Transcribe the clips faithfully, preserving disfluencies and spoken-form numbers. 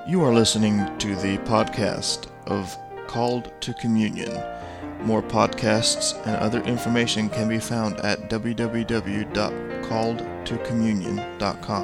You are listening to the podcast of Called to Communion. More podcasts and other information can be found at w w w dot called to communion dot com.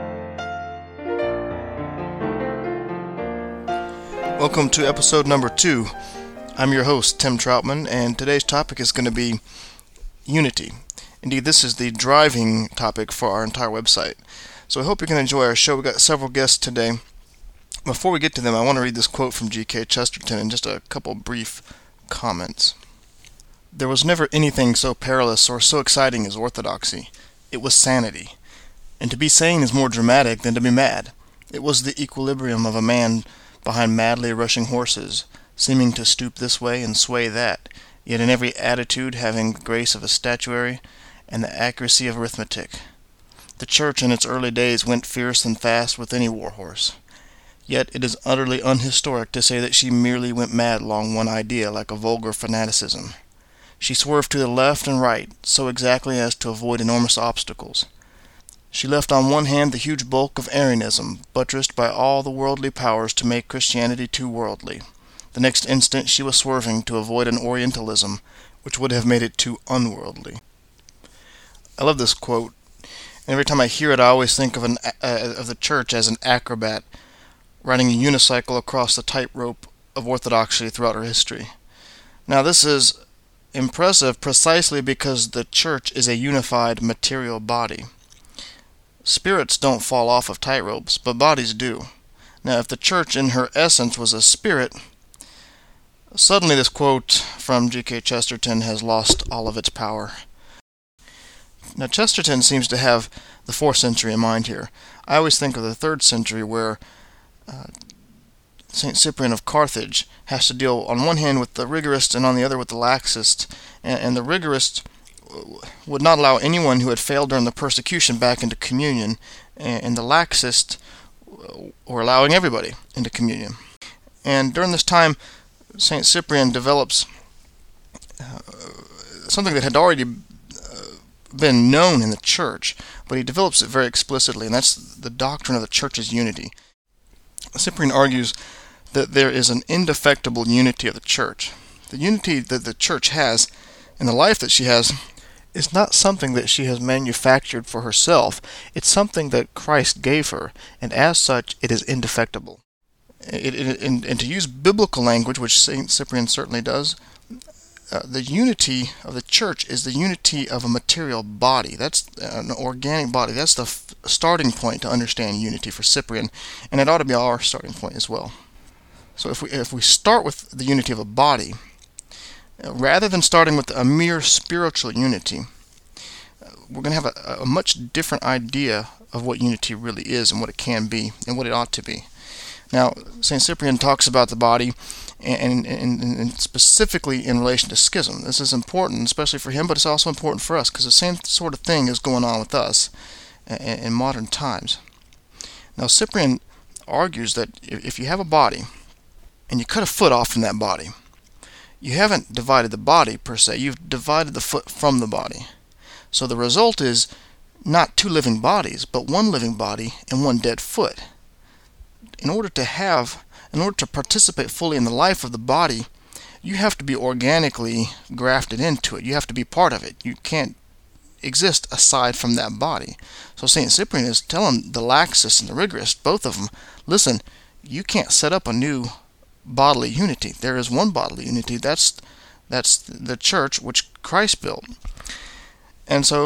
Welcome to episode number two. I'm your host, Tim Troutman, and today's topic is going to be unity. Indeed, this is the driving topic for our entire website. So I hope you can enjoy our show. We've got several guests today. Before we get to them, I want to read this quote from G K Chesterton and just a couple brief comments. There was never anything so perilous or so exciting as orthodoxy. It was sanity. And to be sane is more dramatic than to be mad. It was the equilibrium of a man behind madly rushing horses, seeming to stoop this way and sway that, yet in every attitude having the grace of a statuary and the accuracy of arithmetic. The church in its early days went fierce and fast with any war horse. Yet it is utterly unhistoric to say that she merely went mad along one idea like a vulgar fanaticism. She swerved to the left and right, so exactly as to avoid enormous obstacles. She left on one hand the huge bulk of Arianism, buttressed by all the worldly powers to make Christianity too worldly. The next instant she was swerving to avoid an Orientalism, which would have made it too unworldly. I love this quote. Every time I hear it, I always think of, an, uh, of the church as an acrobat, riding a unicycle across the tightrope of orthodoxy throughout her history. Now this is impressive precisely because the church is a unified material body. Spirits don't fall off of tightropes, but bodies do. Now if the church in her essence was a spirit, suddenly this quote from G K Chesterton has lost all of its power. Now Chesterton seems to have the fourth century in mind here. I always think of the third century where Uh, Saint Cyprian of Carthage has to deal on one hand with the rigorist and on the other with the laxist, and, and the rigorist would not allow anyone who had failed during the persecution back into communion, and, and the laxist were allowing everybody into communion. And during this time, Saint Cyprian develops uh, something that had already uh, been known in the church, but he develops it very explicitly, and that's the doctrine of the church's unity. Cyprian argues that there is an indefectible unity of the church. The unity that the church has and the life that she has is not something that she has manufactured for herself. It's something that Christ gave her, and as such it is indefectible. It, it, and, and to use biblical language, which Saint Cyprian certainly does, uh, the unity of the church is the unity of a material body. That's an organic body. That's the f- starting point to understand unity for Cyprian, and it ought to be our starting point as well. So if we if we start with the unity of a body, uh, rather than starting with a mere spiritual unity, uh, we're going to have a, a much different idea of what unity really is and what it can be and what it ought to be. Now, Saint Cyprian talks about the body and, and, and specifically in relation to schism. This is important, especially for him, but it's also important for us because the same sort of thing is going on with us in, in modern times. Now, Cyprian argues that if you have a body and you cut a foot off from that body, you haven't divided the body per se, you've divided the foot from the body. So the result is not two living bodies, but one living body and one dead foot. In order to have, in order to participate fully in the life of the body, you have to be organically grafted into it. You have to be part of it. You can't exist aside from that body. So Saint Cyprian is telling the laxist and the rigorist, both of them, listen, you can't set up a new bodily unity. There is one bodily unity. That's that's the church which Christ built. And so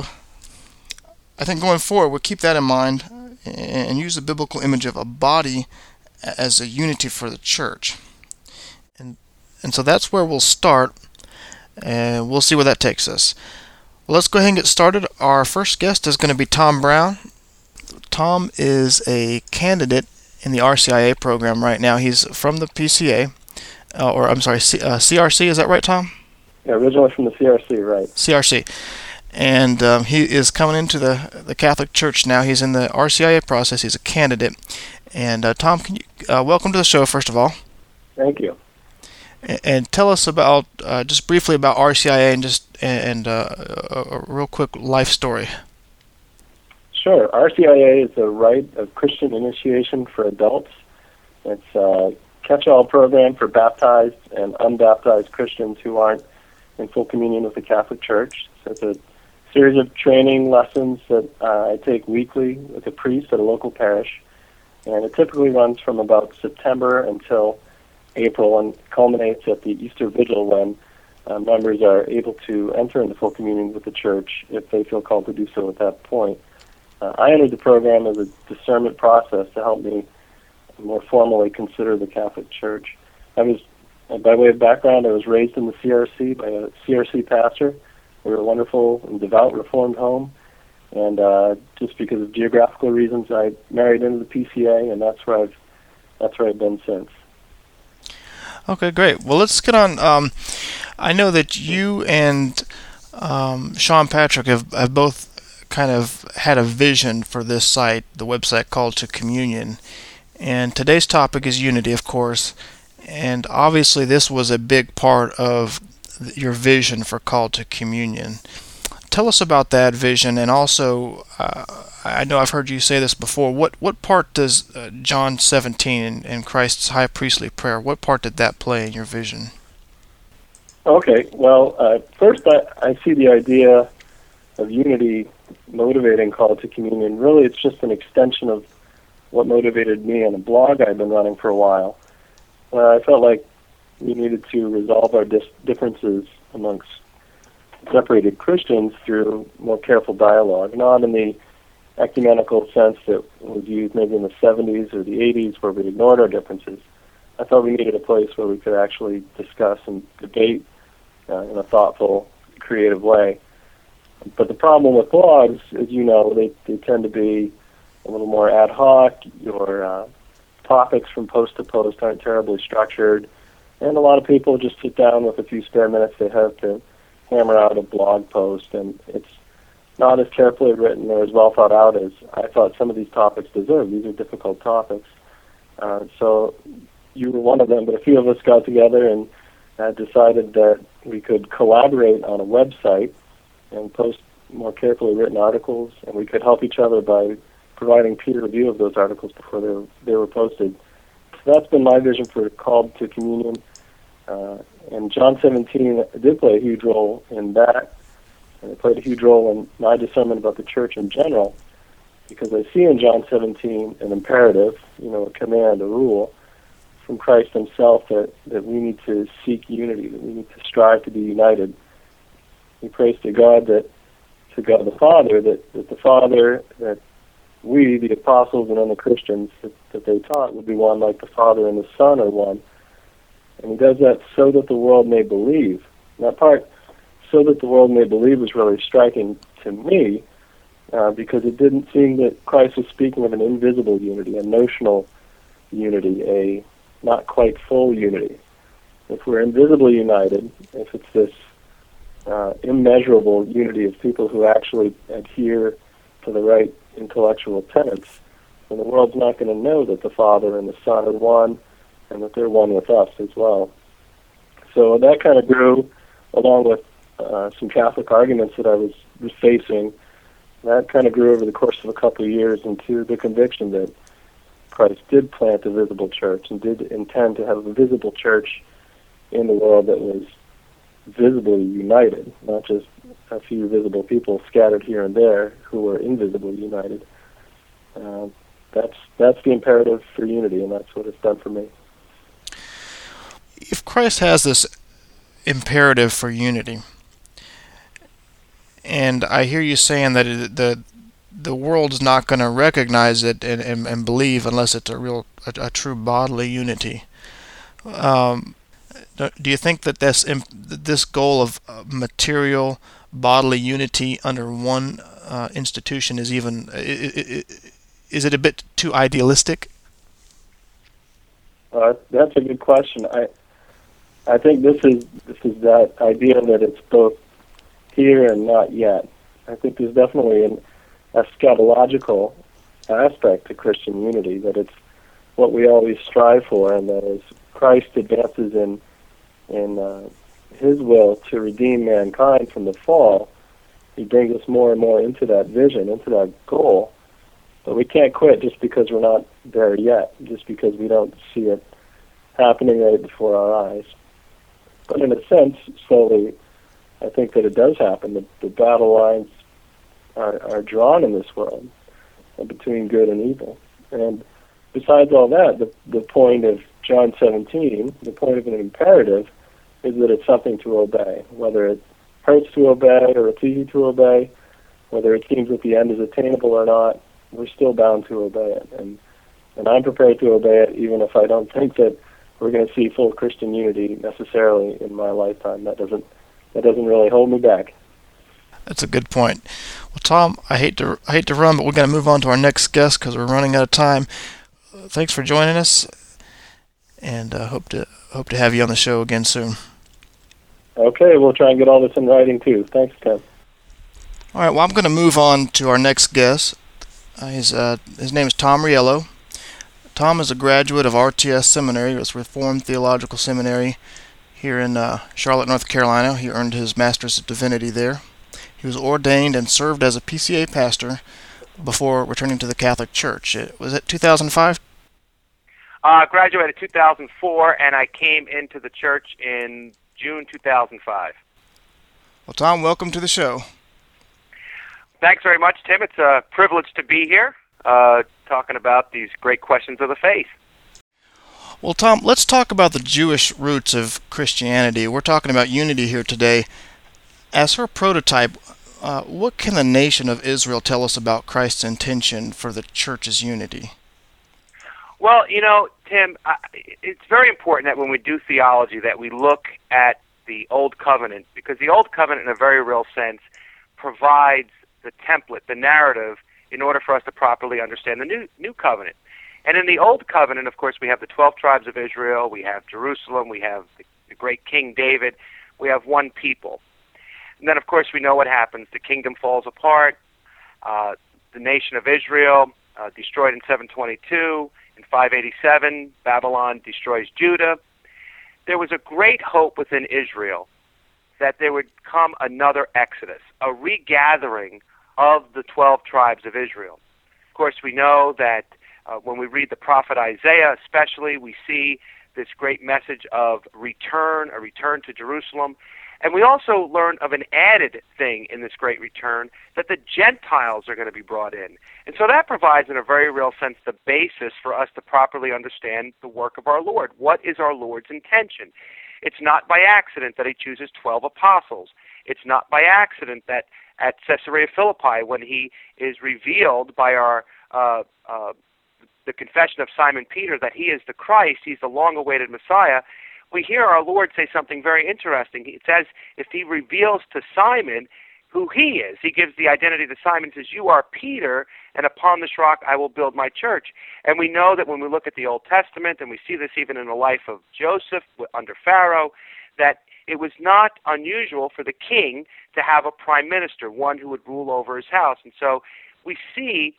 I think going forward, we'll keep that in mind and use the biblical image of a body as a unity for the church. And and so that's where we'll start, and we'll see where that takes us. Well, let's go ahead and get started. Our first guest is going to be Tom Brown. Tom is a candidate in the R C I A program right now. He's from the P C A, uh, or I'm sorry, C, uh, C R C, is that right, Tom? Yeah, originally from the C R C, right. C R C. And um, he is coming into the the Catholic Church now. He's in the R C I A process. He's a candidate. And uh, Tom, can you uh, welcome to the show first of all. Thank you. And, and tell us about uh, just briefly about R C I A and just and uh, a, a real quick life story. Sure. R C I A is a rite of Christian initiation for adults. It's a catch-all program for baptized and unbaptized Christians who aren't in full communion with the Catholic Church. So it's a series of training lessons that uh, I take weekly with a priest at a local parish, and it typically runs from about September until April and culminates at the Easter Vigil when uh, members are able to enter into full communion with the Church if they feel called to do so at that point. Uh, I entered the program as a discernment process to help me more formally consider the Catholic Church. I was, uh, by way of background, I was raised in the C R C by a C R C pastor. We were a wonderful and devout Reformed home, and uh, just because of geographical reasons, I married into the P C A, and that's where I've that's where I've been since. Okay, great. Well, let's get on. Um, I know that you and um, Sean Patrick have, have both kind of had a vision for this site, the website Called to Communion. And today's topic is unity, of course. And obviously, this was a big part of your vision for Called to Communion. Tell us about that vision, and also, uh, I know I've heard you say this before. What what part does uh, John seventeen and, and Christ's high priestly prayer? What part did that play in your vision? Okay. Well, uh, first, I, I see the idea of unity motivating Called to Communion. Really, it's just an extension of what motivated me on a blog I've been running for a while, where I felt like we needed to resolve our dis- differences amongst separated Christians through more careful dialogue, not in the ecumenical sense that was used maybe in the seventies or the eighties where we ignored our differences. I thought we needed a place where we could actually discuss and debate uh, in a thoughtful, creative way. But the problem with blogs, as you know, they, they tend to be a little more ad hoc. Your uh, topics from post to post aren't terribly structured, and a lot of people just sit down with a few spare minutes they have to hammer out a blog post, and it's not as carefully written or as well thought out as I thought some of these topics deserve. These are difficult topics. Uh, so you were one of them, but a few of us got together and uh, decided that we could collaborate on a website and post more carefully written articles, and we could help each other by providing peer review of those articles before they were, they were posted. So that's been my vision for Called to Communion. Uh, and John seventeen did play a huge role in that, and it played a huge role in my discernment about the church in general, because I see in John seventeen an imperative, you know, a command, a rule from Christ himself that, that we need to seek unity, that we need to strive to be united. He prays to God that, to God the Father, that, that the Father, that we, the apostles and then the Christians, that, that they taught would be one like the Father and the Son are one. And he does that so that the world may believe. And that part, so that the world may believe, was really striking to me uh, because it didn't seem that Christ was speaking of an invisible unity, a notional unity, a not quite full unity. If we're invisibly united, if it's this uh, immeasurable unity of people who actually adhere to the right intellectual tenets, then the world's not going to know that the Father and the Son are one, and that they're one with us as well. So that kind of grew, along with uh, some Catholic arguments that I was, was facing. That kind of grew over the course of a couple of years into the conviction that Christ did plant a visible church and did intend to have a visible church in the world that was visibly united, not just a few visible people scattered here and there who were invisibly united. Uh, that's that's the imperative for unity, and that's what it's done for me. If Christ has this imperative for unity, and I hear you saying that it, the the world's not going to recognize it and, and, and believe unless it's a real a, a true bodily unity. Um, do you think that this this goal of material bodily unity under one uh, institution is even is it a bit too idealistic? Uh, that's a good question. I I think this is this is that idea that it's both here and not yet. I think there's definitely an eschatological aspect to Christian unity, that it's what we always strive for, and that as Christ advances in in uh, his will to redeem mankind from the fall, he brings us more and more into that vision, into that goal. But we can't quit just because we're not there yet, just because we don't see it happening right before our eyes. But in a sense, slowly, I think that it does happen. The, the battle lines are, are drawn in this world between good and evil. And besides all that, the, the point of John seventeen, the point of an imperative, is that it's something to obey, whether it hurts to obey or it's easy to obey, whether it seems that the end is attainable or not, we're still bound to obey it. And and I'm prepared to obey it even if I don't think that we're going to see full Christian unity necessarily in my lifetime. That doesn't that doesn't really hold me back. That's a good point. Well, Tom, I hate to I hate to run, but we're going to move on to our next guest because we're running out of time. Uh, thanks for joining us, and uh, hope to hope to have you on the show again soon. Okay, we'll try and get all this in writing too. Thanks, Tim. All right. Well, I'm going to move on to our next guest. Uh, his uh, his name is Tom Riello. Tom is a graduate of R T S Seminary, it's Reformed Theological Seminary here in uh, Charlotte, North Carolina. He earned his Master's of Divinity there. He was ordained and served as a P C A pastor before returning to the Catholic Church. It, was it two thousand five? I uh, graduated two thousand four, and I came into the church in June two thousand five. Well, Tom, welcome to the show. Thanks very much, Tim. It's a privilege to be here uh, talking about these great questions of the faith. Well, Tom, let's talk about the Jewish roots of Christianity. We're talking about unity here today. As her prototype, uh, what can the nation of Israel tell us about Christ's intention for the church's unity? Well, you know, Tim, I, it's very important that when we do theology that we look at the Old Covenant, because the Old Covenant, in a very real sense, provides the template, the narrative, in order for us to properly understand the New New Covenant. And in the Old Covenant, of course, we have the twelve tribes of Israel, we have Jerusalem, we have the, the great King David, we have one people. And then, of course, we know what happens. The kingdom falls apart. Uh, the nation of Israel, uh, destroyed in seven twenty-two. In five eighty-seven, Babylon destroys Judah. There was a great hope within Israel that there would come another Exodus, a regathering of the twelve tribes of Israel. Of course, we know that uh, when we read the prophet Isaiah especially, we see this great message of return, a return to Jerusalem. And we also learn of an added thing in this great return, that the Gentiles are going to be brought in. And so that provides, in a very real sense, the basis for us to properly understand the work of our Lord. What is our Lord's intention? It's not by accident that he chooses twelve apostles. It's not by accident that at Caesarea Philippi, when he is revealed by our uh, uh, the confession of Simon Peter that he is the Christ, he's the long-awaited Messiah, we hear our Lord say something very interesting. It says, if he reveals to Simon who he is, he gives the identity to Simon, says, you are Peter, and upon this rock I will build my church. And we know that when we look at the Old Testament, and we see this even in the life of Joseph under Pharaoh, that it was not unusual for the king to have a prime minister, one who would rule over his house. And so we see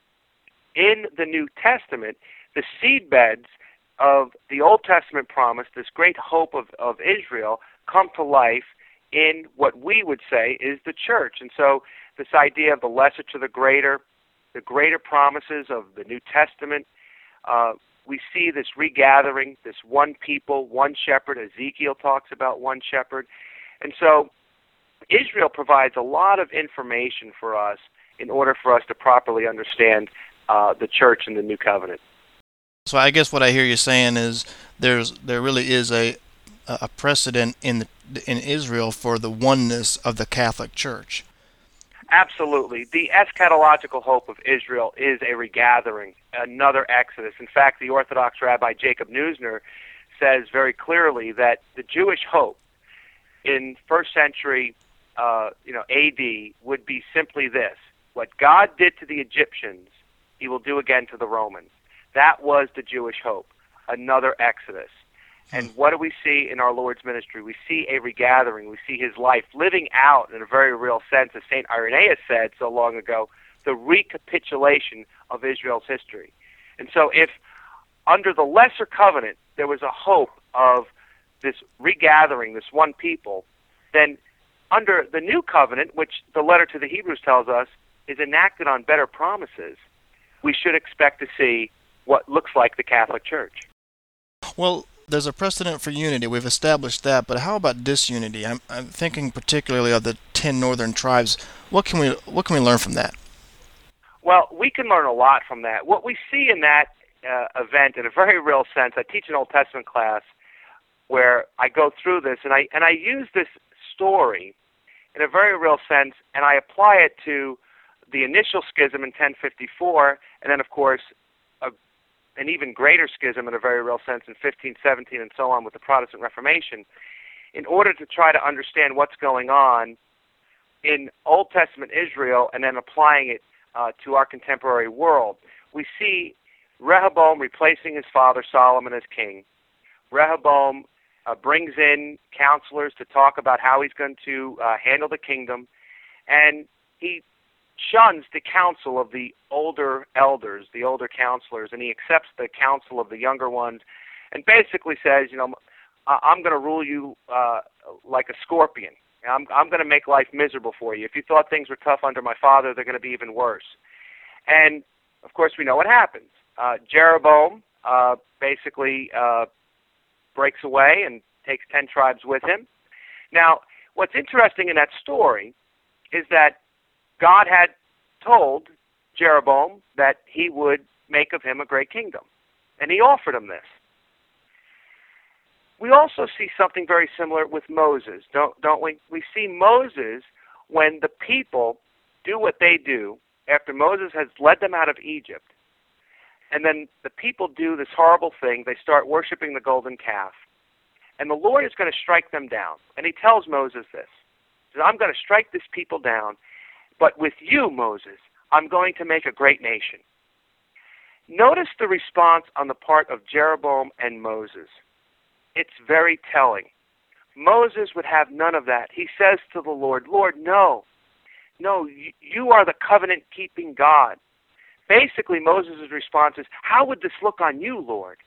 in the New Testament the seedbeds of the Old Testament promise, this great hope of, of Israel, come to life in what we would say is the church. And so this idea of the lesser to the greater, the greater promises of the New Testament, uh, we see this regathering, this one people, one shepherd. Ezekiel talks about one shepherd. And so Israel provides a lot of information for us in order for us to properly understand uh, the church and the New Covenant. So I guess what I hear you saying is there's there really is a a precedent in the, in Israel for the oneness of the Catholic Church. Absolutely. The eschatological hope of Israel is a regathering, another Exodus. In fact, the Orthodox Rabbi Jacob Neusner says very clearly that the Jewish hope in first century uh, you know, A D would be simply this: what God did to the Egyptians, he will do again to the Romans. That was the Jewish hope, another Exodus. And what do we see in our Lord's ministry? We see a regathering. We see his life living out, in a very real sense, as Saint Irenaeus said so long ago, the recapitulation of Israel's history. And so if under the Lesser Covenant there was a hope of this regathering, this one people, then under the New Covenant, which the letter to the Hebrews tells us is enacted on better promises, we should expect to see what looks like the Catholic Church. Well, there's a precedent for unity. We've established that, but how about disunity? I'm, I'm thinking particularly of the ten northern tribes. What can we what can we learn from that? Well, we can learn a lot from that. What we see in that uh, event, in a very real sense, I teach an Old Testament class where I go through this, and I and I use this story in a very real sense, and I apply it to the initial schism in ten fifty-four, and then, of course, a, an even greater schism in a very real sense in fifteen seventeen and so on with the Protestant Reformation, in order to try to understand what's going on in Old Testament Israel and then applying it uh, to our contemporary world. We see Rehoboam replacing his father Solomon as king. Rehoboam uh, brings in counselors to talk about how he's going to uh, handle the kingdom, and he shuns the counsel of the older elders, the older counselors, and he accepts the counsel of the younger ones, and basically says, you know, I'm going to rule you uh, like a scorpion. I'm, I'm going to make life miserable for you. If you thought things were tough under my father, they're going to be even worse. And, of course, we know what happens. Uh, Jeroboam uh, basically uh, breaks away and takes ten tribes with him. Now, what's interesting in that story is that God had told Jeroboam that he would make of him a great kingdom, and he offered him this. We also see something very similar with Moses, don't, don't we? We see Moses, when the people do what they do after Moses has led them out of Egypt, and then the people do this horrible thing. They start worshiping the golden calf, and the Lord is going to strike them down. And he tells Moses this. He says, I'm going to strike this people down, but with you, Moses, I'm going to make a great nation. Notice the response on the part of Jeroboam and Moses. It's very telling. Moses would have none of that. He says to the Lord, Lord, no. No, you are the covenant-keeping God. Basically, Moses' response is, how would this look on you, Lord?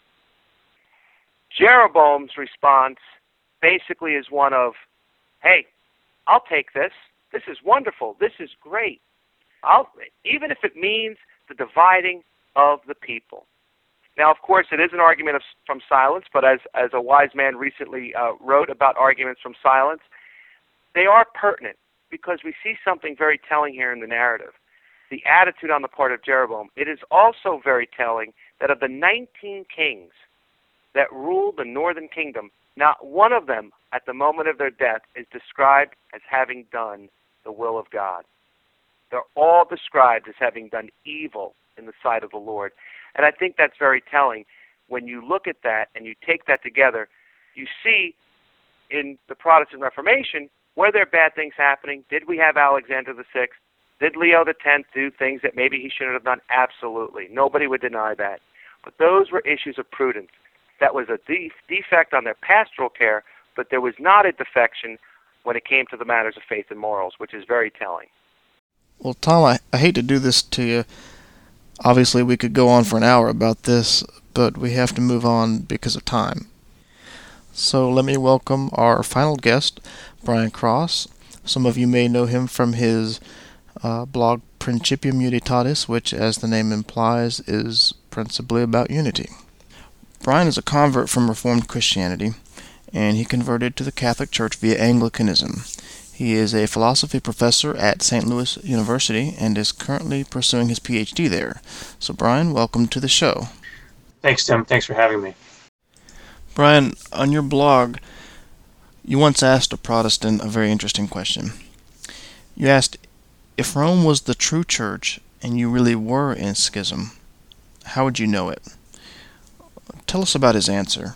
Jeroboam's response basically is one of, hey, I'll take this. This is wonderful. This is great. I'll, even if it means the dividing of the people. Now, of course, it is an argument of, from silence, but as, as a wise man recently uh, wrote about arguments from silence, they are pertinent because we see something very telling here in the narrative. The attitude on the part of Jeroboam. It is also very telling that of the nineteen kings that ruled the northern kingdom, not one of them at the moment of their death is described as having done the will of God. They're all described as having done evil in the sight of the Lord. And I think that's very telling. When you look at that and you take that together, you see in the Protestant Reformation, were there bad things happening? Did we have Alexander the Sixth? Did Leo the Tenth do things that maybe he shouldn't have done? Absolutely. Nobody would deny that. But those were issues of prudence. That was a de- defect on their pastoral care, but there was not a defection when it came to the matters of faith and morals, which is very telling. Well, Tom, I, I hate to do this to you. Obviously, we could go on for an hour about this, but we have to move on because of time. So let me welcome our final guest, Brian Cross. Some of you may know him from his uh, blog Principium Unitatis, which, as the name implies, is principally about unity. Brian is a convert from Reformed Christianity, and he converted to the Catholic Church via Anglicanism. He is a philosophy professor at Saint Louis University and is currently pursuing his P H D there. So, Brian, welcome to the show. Thanks, Tim. Thanks for having me. Brian, on your blog, you once asked a Protestant a very interesting question. You asked, if Rome was the true church and you really were in schism, how would you know it? Tell us about his answer.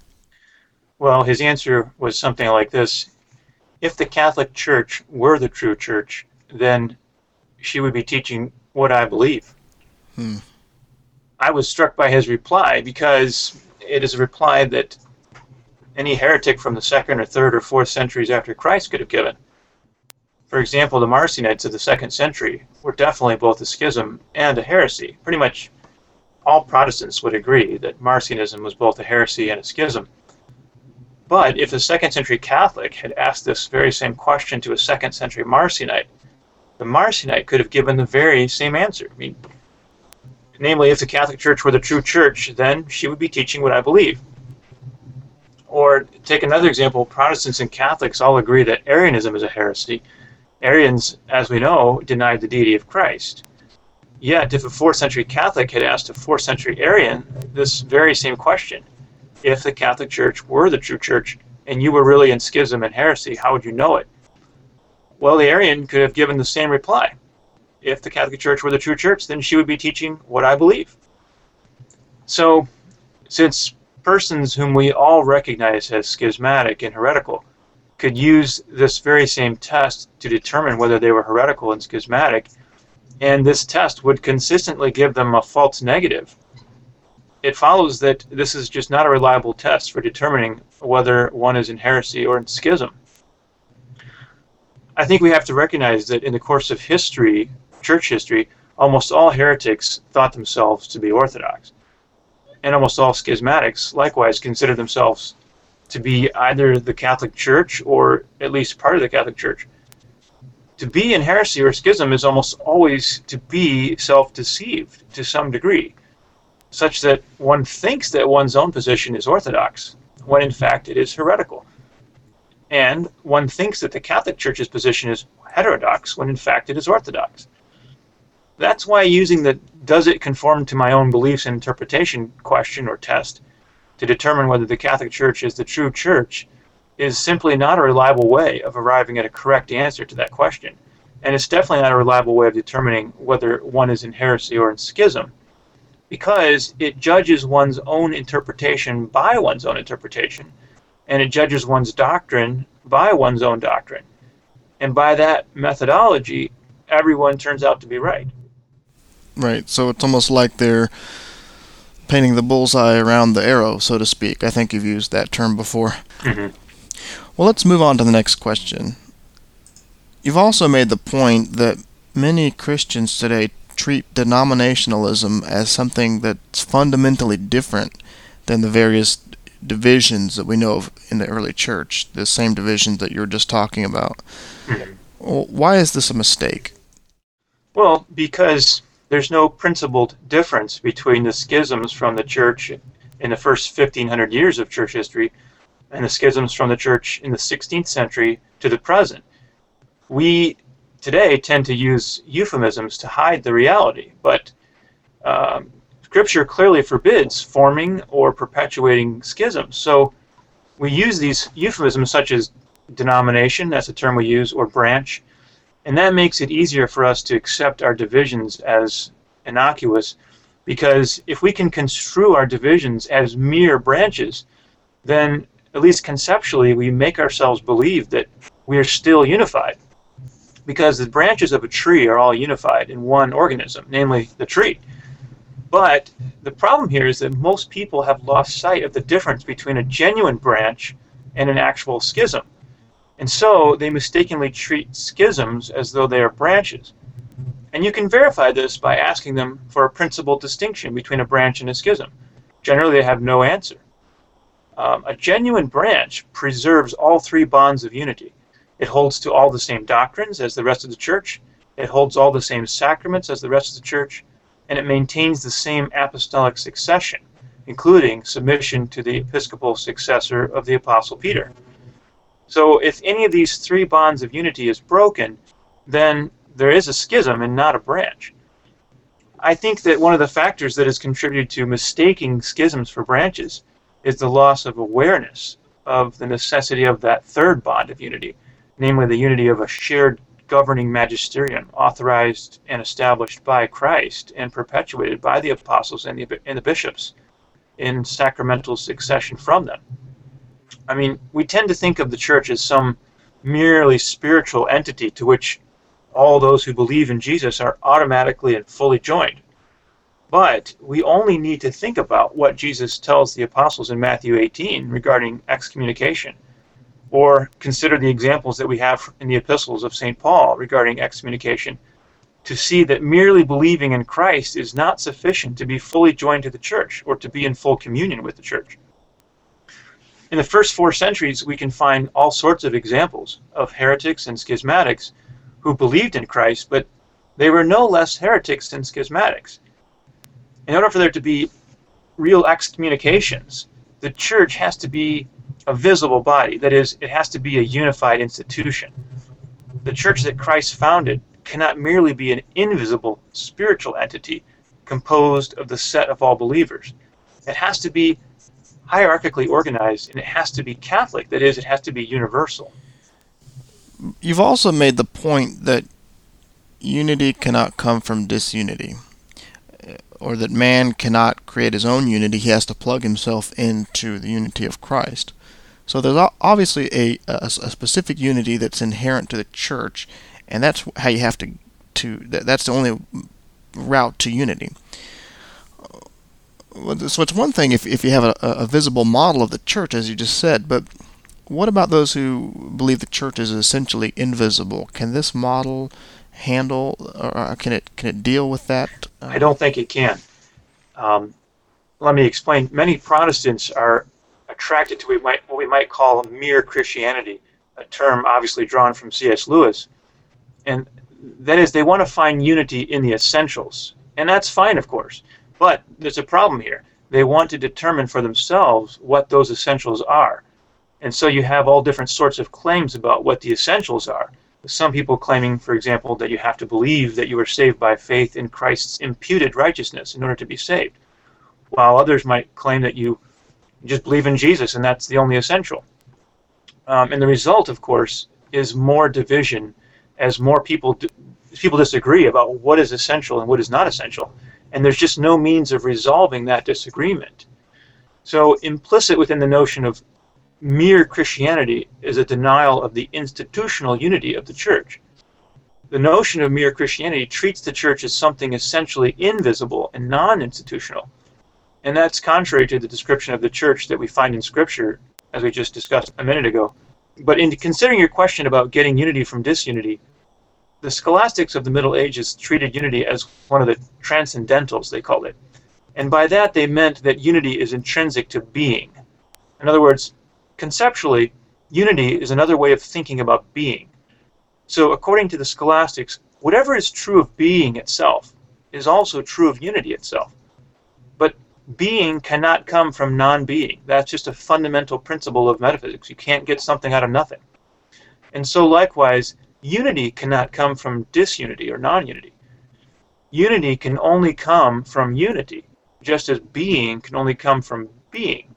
Well, his answer was something like this. If the Catholic Church were the true church, then she would be teaching what I believe. Hmm. I was struck by his reply because it is a reply that any heretic from the second or third or fourth centuries after Christ could have given. For example, the Marcionites of the second century were definitely both a schism and a heresy. Pretty much all Protestants would agree that Marcionism was both a heresy and a schism. But if a second century Catholic had asked this very same question to a second century Marcionite, the Marcionite could have given the very same answer. I mean, Namely, if the Catholic Church were the true church, then she would be teaching what I believe. Or take another example, Protestants and Catholics all agree that Arianism is a heresy. Arians, as we know, denied the deity of Christ. Yet, if a fourth century Catholic had asked a fourth century Arian this very same question, if the Catholic Church were the true church and you were really in schism and heresy, how would you know it? Well, the Arian could have given the same reply. If the Catholic Church were the true church, then she would be teaching what I believe. So, since persons whom we all recognize as schismatic and heretical could use this very same test to determine whether they were heretical and schismatic, and this test would consistently give them a false negative, it follows that this is just not a reliable test for determining whether one is in heresy or in schism. I think we have to recognize that in the course of history, church history, almost all heretics thought themselves to be Orthodox. And almost all schismatics likewise consider themselves to be either the Catholic Church or at least part of the Catholic Church. To be in heresy or schism is almost always to be self-deceived to some degree, such that one thinks that one's own position is Orthodox, when in fact it is heretical. And one thinks that the Catholic Church's position is heterodox, when in fact it is Orthodox. That's why using the does it conform to my own beliefs and interpretation question or test to determine whether the Catholic Church is the true church is simply not a reliable way of arriving at a correct answer to that question. And it's definitely not a reliable way of determining whether one is in heresy or in schism, because it judges one's own interpretation by one's own interpretation, and it judges one's doctrine by one's own doctrine. And by that methodology, everyone turns out to be right. Right, so it's almost like they're painting the bullseye around the arrow, so to speak. I think you've used that term before. Mm-hmm. Well, let's move on to the next question. You've also made the point that many Christians today treat denominationalism as something that's fundamentally different than the various divisions that we know of in the early church, the same divisions that you were just talking about. Mm-hmm. Well, why is this a mistake? Well, because there's no principled difference between the schisms from the church in the first fifteen hundred years of church history and the schisms from the church in the sixteenth century to the present. We today tend to use euphemisms to hide the reality, but um, Scripture clearly forbids forming or perpetuating schisms. So we use these euphemisms such as denomination, that's a term we use, or branch, and that makes it easier for us to accept our divisions as innocuous, because if we can construe our divisions as mere branches, then at least conceptually we make ourselves believe that we are still unified, because the branches of a tree are all unified in one organism, namely the tree. But the problem here is that most people have lost sight of the difference between a genuine branch and an actual schism. And so they mistakenly treat schisms as though they are branches. And you can verify this by asking them for a principal distinction between a branch and a schism. Generally, they have no answer. Um, a genuine branch preserves all three bonds of unity. It holds to all the same doctrines as the rest of the church, it holds all the same sacraments as the rest of the church, and it maintains the same apostolic succession, including submission to the episcopal successor of the Apostle Peter. So if any of these three bonds of unity is broken, then there is a schism and not a branch. I think that one of the factors that has contributed to mistaking schisms for branches is the loss of awareness of the necessity of that third bond of unity, namely the unity of a shared governing magisterium authorized and established by Christ and perpetuated by the apostles and the, and the bishops in sacramental succession from them. I mean, we tend to think of the church as some merely spiritual entity to which all those who believe in Jesus are automatically and fully joined. But we only need to think about what Jesus tells the apostles in Matthew eighteen regarding excommunication, or consider the examples that we have in the epistles of Saint Paul regarding excommunication, to see that merely believing in Christ is not sufficient to be fully joined to the church or to be in full communion with the church. In the first four centuries, we can find all sorts of examples of heretics and schismatics who believed in Christ, but they were no less heretics than schismatics. In order for there to be real excommunications, the church has to be a visible body. That is, it has to be a unified institution. The church that Christ founded cannot merely be an invisible spiritual entity composed of the set of all believers. It has to be hierarchically organized, and it has to be Catholic. That is, it has to be universal. You've also made the point that unity cannot come from disunity, or that man cannot create his own unity. He has to plug himself into the unity of Christ. So there's obviously a, a, a specific unity that's inherent to the church, and that's how you have to, to that's the only route to unity. So it's one thing if, if you have a, a visible model of the church, as you just said, but what about those who believe the church is essentially invisible? Can this model handle, or can it can it deal with that? I don't think it can. Um, let me explain. Many Protestants are attracted to what we might, what we might call mere Christianity, a term obviously drawn from C S Lewis. And that is, they want to find unity in the essentials. And that's fine, of course. But there's a problem here. They want to determine for themselves what those essentials are. And so you have all different sorts of claims about what the essentials are. Some people claiming, for example, that you have to believe that you are saved by faith in Christ's imputed righteousness in order to be saved, while others might claim that you just believe in Jesus and that's the only essential. Um, and the result, of course, is more division as more people d- people disagree about what is essential and what is not essential. And there's just no means of resolving that disagreement. So implicit within the notion of mere Christianity is a denial of the institutional unity of the church. The notion of mere Christianity treats the church as something essentially invisible and non-institutional. And that's contrary to the description of the church that we find in Scripture, as we just discussed a minute ago. But in considering your question about getting unity from disunity, the scholastics of the Middle Ages treated unity as one of the transcendentals, they called it. And by that they meant that unity is intrinsic to being. In other words, conceptually, unity is another way of thinking about being. So according to the scholastics, whatever is true of being itself is also true of unity itself. But being cannot come from non-being. That's just a fundamental principle of metaphysics. You can't get something out of nothing. And so likewise, unity cannot come from disunity or non-unity. Unity can only come from unity, just as being can only come from being.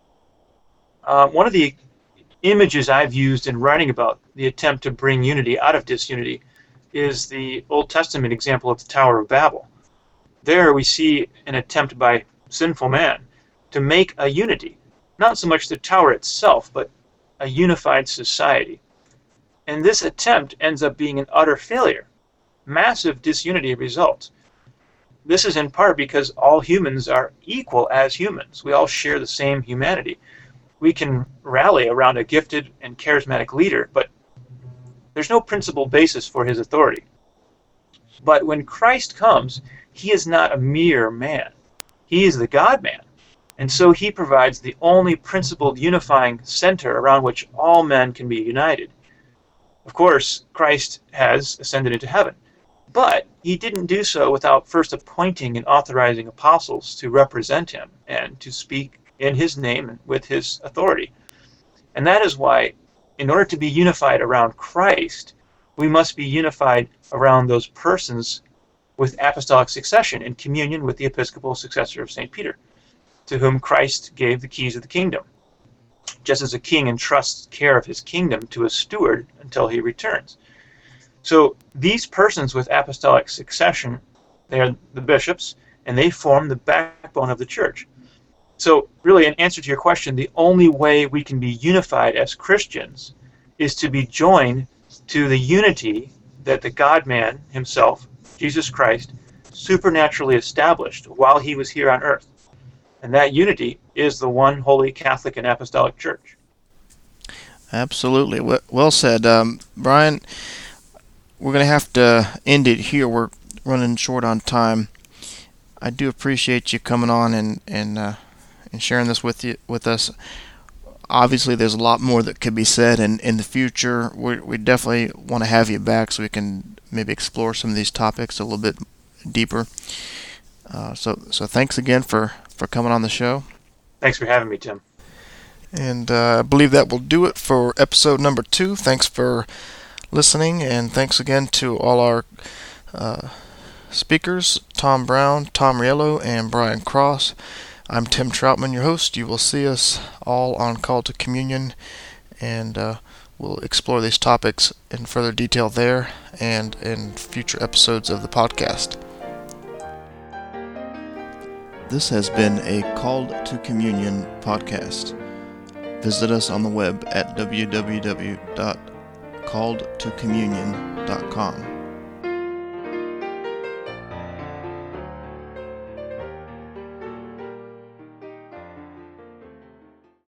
Uh, one of the images I've used in writing about the attempt to bring unity out of disunity is the Old Testament example of the Tower of Babel. There we see an attempt by sinful man to make a unity, not so much the tower itself, but a unified society. And this attempt ends up being an utter failure. Massive disunity results. This is in part because all humans are equal as humans. We all share the same humanity. We can rally around a gifted and charismatic leader, but there's no principal basis for his authority. But when Christ comes, he is not a mere man. He is the God-man. And so he provides the only principled unifying center around which all men can be united. Of course, Christ has ascended into heaven, but he didn't do so without first appointing and authorizing apostles to represent him and to speak in his name and with his authority. And that is why, in order to be unified around Christ, we must be unified around those persons with apostolic succession in communion with the episcopal successor of Saint Peter, to whom Christ gave the keys of the kingdom, just as a king entrusts care of his kingdom to a steward until he returns. So these persons with apostolic succession, they are the bishops, and they form the backbone of the church. So really, in answer to your question, the only way we can be unified as Christians is to be joined to the unity that the God-man himself, Jesus Christ, supernaturally established while he was here on earth. And that unity is the one holy Catholic and Apostolic Church. Absolutely. Well said. Um, Brian, we're going to have to end it here. We're running short on time. I do appreciate you coming on and and, uh, and sharing this with you with us. Obviously, there's a lot more that could be said, and in the future, we we definitely want to have you back so we can maybe explore some of these topics a little bit deeper. Uh, so, so thanks again for, for coming on the show. Thanks for having me, Tim. And uh, I believe that will do it for episode number two. Thanks for listening, and thanks again to all our uh, speakers, Tom Brown, Tom Riello, and Brian Cross. I'm Tim Troutman, your host. You will see us all on Call to Communion, and uh, we'll explore these topics in further detail there and in future episodes of the podcast. This has been a Called to Communion podcast. Visit us on the web at w w w dot called to communion dot com.